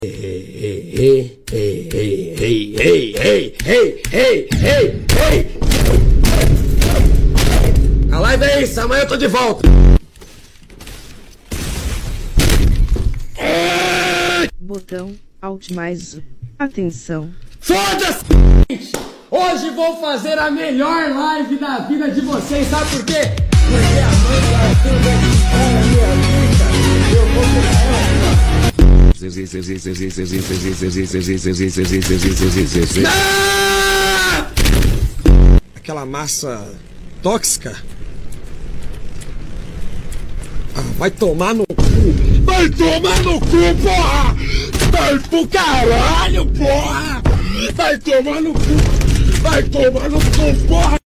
A live é isso, amanhã eu tô de volta. Botão Alt mais U. Atenção. Foda-se! Hoje vou fazer a melhor live da vida de vocês, sabe por quê? Porque a mãe da Arthur é minha vida. Eu vou pegar ela. Aquela massa tóxica. Vai tomar no cu! Vai tomar no cu, porra! Vai pro caralho, porra! Vai tomar no cu! Vai tomar no cu, porra!